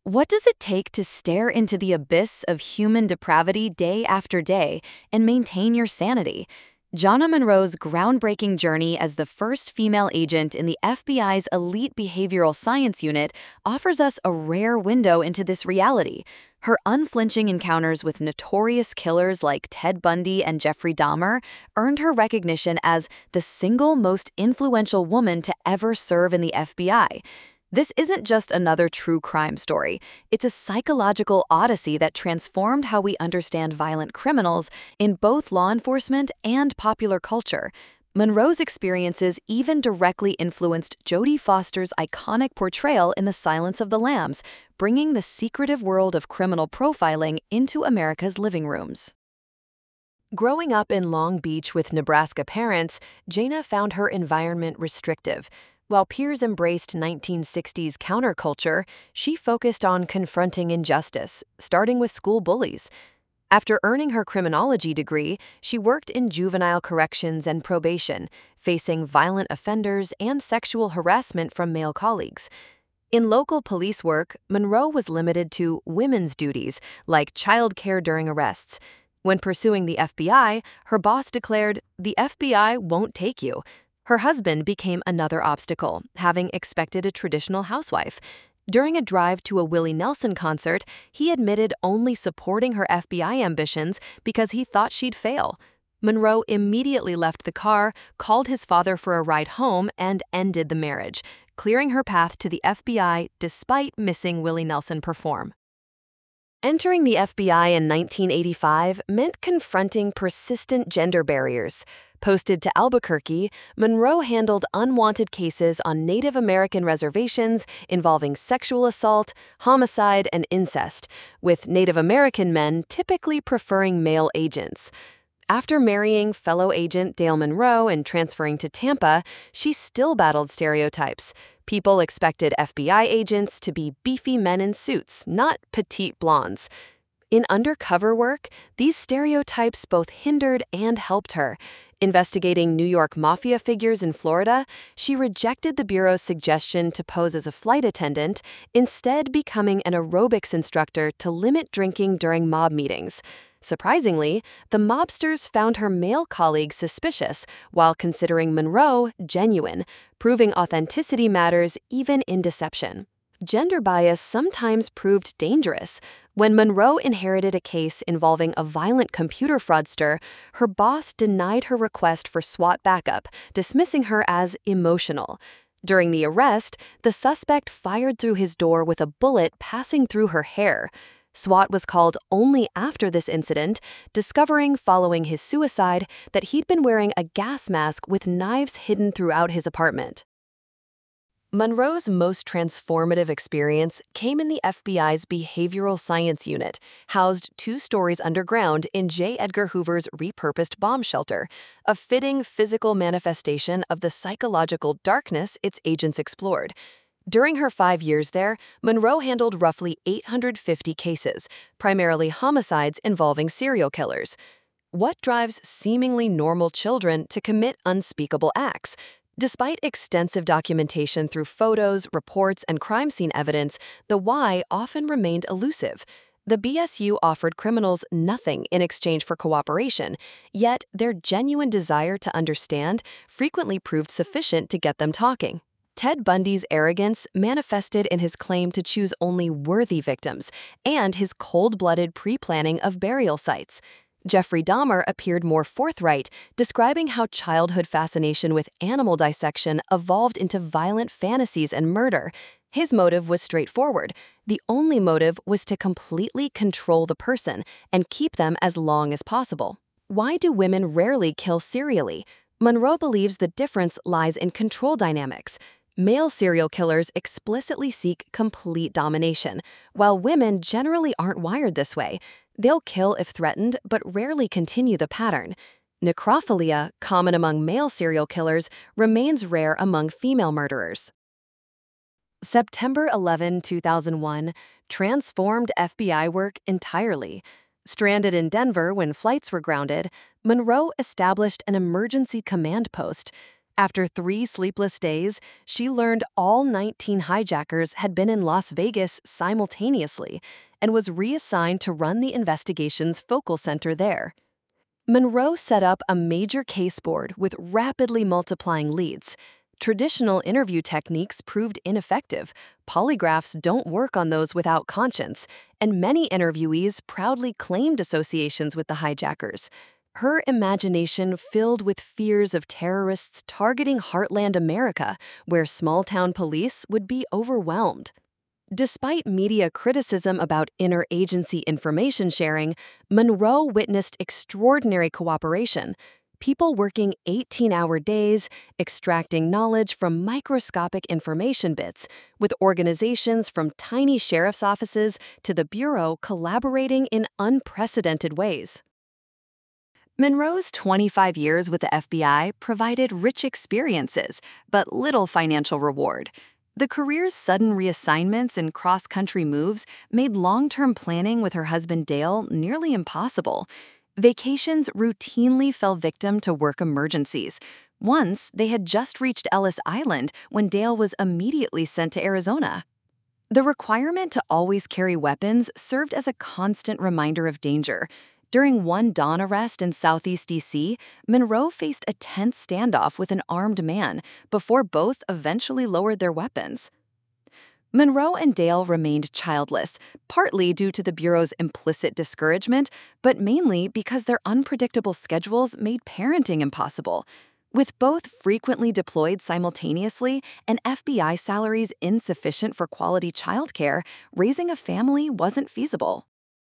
What does it take to stare into the abyss of human depravity day after day and maintain your sanity? Jonna Monroe's groundbreaking journey as the first female agent in the FBI's elite behavioral science unit offers us a rare window into this reality. Her unflinching encounters with notorious killers like Ted Bundy and Jeffrey Dahmer earned her recognition as the single most influential woman to ever serve in the FBI. This isn't just another true crime story. It's a psychological odyssey that transformed how we understand violent criminals in both law enforcement and popular culture. Monroe's experiences even directly influenced Jodie Foster's iconic portrayal in The Silence of the Lambs, bringing the secretive world of criminal profiling into America's living rooms. Growing up in Long Beach with Nebraska parents, Jana found her environment restrictive. While peers embraced 1960s counterculture, she focused on confronting injustice, starting with school bullies. After earning her criminology degree, she worked in juvenile corrections and probation, facing violent offenders and sexual harassment from male colleagues. In local police work, Monroe was limited to women's duties, like childcare during arrests. When pursuing the FBI, her boss declared, "The FBI won't take you." Her husband became another obstacle, having expected a traditional housewife. During a drive to a Willie Nelson concert, he admitted only supporting her FBI ambitions because he thought she'd fail. Monroe immediately left the car, called his father for a ride home, and ended the marriage, clearing her path to the FBI despite missing Willie Nelson perform. Entering the FBI in 1985 meant confronting persistent gender barriers. Posted to Albuquerque, Monroe handled unwanted cases on Native American reservations involving sexual assault, homicide, and incest, with Native American men typically preferring male agents. After marrying fellow agent Dale Monroe and transferring to Tampa, she still battled stereotypes. People expected FBI agents to be beefy men in suits, not petite blondes. In undercover work, these stereotypes both hindered and helped her. Investigating New York mafia figures in Florida, she rejected the Bureau's suggestion to pose as a flight attendant, instead becoming an aerobics instructor to limit drinking during mob meetings. Surprisingly, the mobsters found her male colleagues suspicious, while considering Monroe genuine, proving authenticity matters even in deception. Gender bias sometimes proved dangerous. When Monroe inherited a case involving a violent computer fraudster, her boss denied her request for SWAT backup, dismissing her as emotional. During the arrest, the suspect fired through his door with a bullet passing through her hair. SWAT was called only after this incident, discovering following his suicide that he'd been wearing a gas mask with knives hidden throughout his apartment. Monroe's most transformative experience came in the FBI's Behavioral Science Unit, housed 2 stories underground in J. Edgar Hoover's repurposed bomb shelter, a fitting physical manifestation of the psychological darkness its agents explored. During her 5 years there, Monroe handled roughly 850 cases, primarily homicides involving serial killers. What drives seemingly normal children to commit unspeakable acts? Despite extensive documentation through photos, reports, and crime scene evidence, the why often remained elusive. The BSU offered criminals nothing in exchange for cooperation, yet their genuine desire to understand frequently proved sufficient to get them talking. Ted Bundy's arrogance manifested in his claim to choose only worthy victims and his cold-blooded pre-planning of burial sites. Jeffrey Dahmer appeared more forthright, describing how childhood fascination with animal dissection evolved into violent fantasies and murder. His motive was straightforward. The only motive was to completely control the person and keep them as long as possible. Why do women rarely kill serially? Monroe believes the difference lies in control dynamics. Male serial killers explicitly seek complete domination, while women generally aren't wired this way. They'll kill if threatened, but rarely continue the pattern. Necrophilia, common among male serial killers, remains rare among female murderers. September 11, 2001, transformed FBI work entirely. Stranded in Denver when flights were grounded, Monroe established an emergency command post. After 3 sleepless days, she learned all 19 hijackers had been in Las Vegas simultaneously and was reassigned to run the investigation's focal center there. Monroe set up a major case board with rapidly multiplying leads. Traditional interview techniques proved ineffective. Polygraphs don't work on those without conscience, and many interviewees proudly claimed associations with the hijackers. Her imagination filled with fears of terrorists targeting heartland America, where small-town police would be overwhelmed. Despite media criticism about interagency information sharing, Monroe witnessed extraordinary cooperation. People working 18-hour days, extracting knowledge from microscopic information bits, with organizations from tiny sheriff's offices to the Bureau collaborating in unprecedented ways. Monroe's 25 years with the FBI provided rich experiences, but little financial reward. The career's sudden reassignments and cross-country moves made long-term planning with her husband Dale nearly impossible. Vacations routinely fell victim to work emergencies. Once, they had just reached Ellis Island when Dale was immediately sent to Arizona. The requirement to always carry weapons served as a constant reminder of danger. During one dawn arrest in Southeast D.C., Monroe faced a tense standoff with an armed man before both eventually lowered their weapons. Monroe and Dale remained childless, partly due to the Bureau's implicit discouragement, but mainly because their unpredictable schedules made parenting impossible. With both frequently deployed simultaneously and FBI salaries insufficient for quality childcare, raising a family wasn't feasible.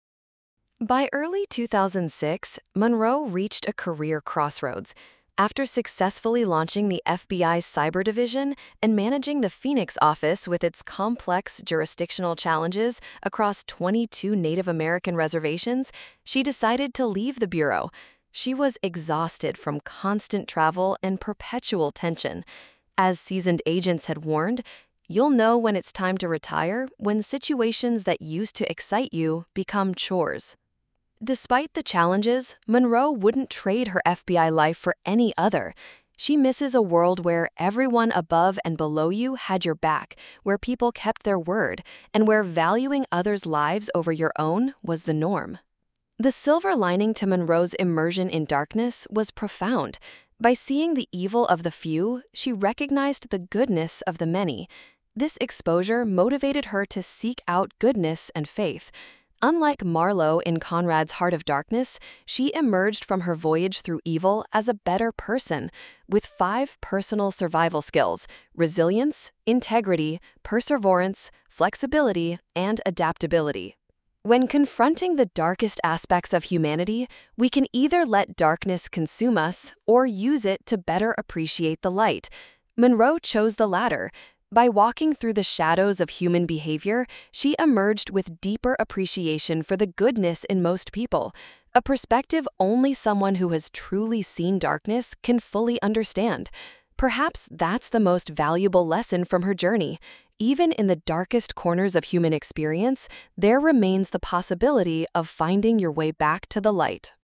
By early 2006, Monroe reached a career crossroads. After successfully launching the FBI's cyber division and managing the Phoenix office with its complex jurisdictional challenges across 22 Native American reservations, she decided to leave the Bureau. She was exhausted from constant travel and perpetual tension. As seasoned agents had warned, you'll know when it's time to retire when situations that used to excite you become chores. Despite the challenges, Monroe wouldn't trade her FBI life for any other. She misses a world where everyone above and below you had your back, where people kept their word, and where valuing others' lives over your own was the norm. The silver lining to Monroe's immersion in darkness was profound. By seeing the evil of the few, she recognized the goodness of the many. This exposure motivated her to seek out goodness and faith. Unlike Marlowe in Conrad's Heart of Darkness, she emerged from her voyage through evil as a better person, with 5 personal survival skills: resilience, integrity, perseverance, flexibility, and adaptability. When confronting the darkest aspects of humanity, we can either let darkness consume us or use it to better appreciate the light. Monroe chose the latter. By walking through the shadows of human behavior, she emerged with deeper appreciation for the goodness in most people, a perspective only someone who has truly seen darkness can fully understand. Perhaps that's the most valuable lesson from her journey. Even in the darkest corners of human experience, there remains the possibility of finding your way back to the light.